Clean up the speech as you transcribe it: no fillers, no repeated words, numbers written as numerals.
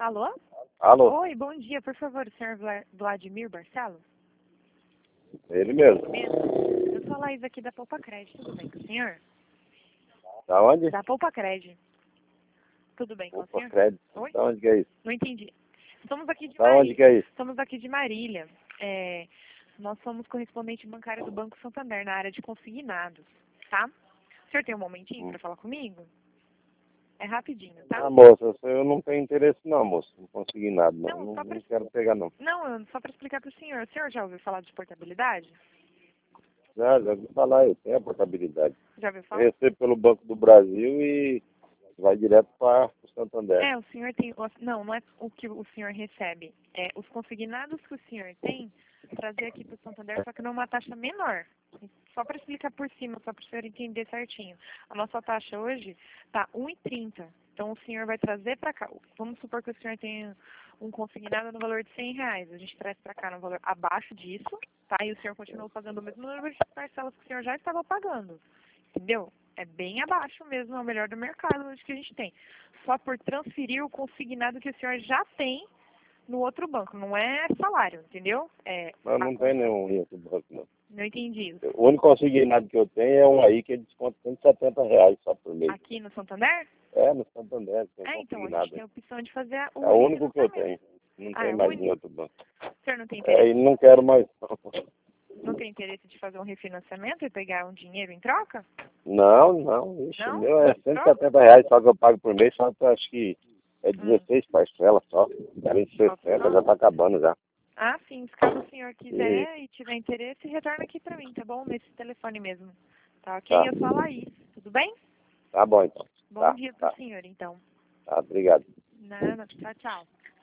Alô? Alô, Oi, bom dia. Por favor, o senhor Vladimir Barcelos? ele mesmo. Mesmo. Eu sou a Laís aqui da Poupa Crédito. Tudo bem com o senhor? Da onde? Da Poupa Crédito. Tudo bem com o Opa, senhor? crédito. Oi? Da onde que é isso? Não entendi. Estamos aqui de Da onde Marília. que é isso? Estamos aqui de Marília. Nós somos correspondente bancário do Banco Santander na área de consignados, tá? O senhor tem um momentinho para falar comigo? É rapidinho, tá? Ah, moça, eu não tenho interesse não, moça. Não consegui nada, não. Não, Não, só pra... não quero pegar, não. Não, só para explicar para o senhor. O senhor já ouviu falar de portabilidade? Já ouvi falar, eu tenho a portabilidade. Já ouviu Eu falar? recebo pelo Banco do Brasil e vai direto para o Santander. O senhor tem... Não é o que o senhor recebe. É os consignados que o senhor tem, trazer aqui para o Santander, só que numa taxa menor. Só para explicar por cima, só para o senhor entender certinho. A nossa taxa hoje está 1,30. Então, o senhor vai trazer para cá. Vamos supor que o senhor tenha um consignado no valor de R$ 100. A gente traz para cá no valor abaixo disso, tá? E o senhor continua pagando o mesmo número de parcelas que o senhor já estava pagando. Entendeu? É bem abaixo mesmo, é o melhor do mercado hoje que a gente tem. Só por transferir o consignado que o senhor já tem no outro banco. Não é salário, entendeu? Mas não tem nenhum em outro banco, não. Não entendi. O único consignado que eu tenho é um aí que ele desconta R$ 170 só por mês. Aqui no Santander? É, no Santander tem Então, a gente consignado. tem a opção de fazer É o único que eu tenho. Não Ah, tem é o mais único? em outro banco. O senhor não tem É, interesse? e não quero mais, não. Não tem interesse de fazer um refinanciamento e pegar um dinheiro em troca? Não, isso Não? meu é R$ 170 só que eu pago por mês, só que eu acho que é Hum. 16 parcelas só. Era em 60, já tá acabando já. Ah, sim. Se caso o senhor E quiser e tiver interesse, retorna aqui pra mim, tá bom? Nesse telefone mesmo. Tá ok? tá, Eu sou a Laís. Tudo bem? tá bom então. Bom Tá, dia pro tá, senhor, então. tá, obrigado. Nada. Tchau, tchau.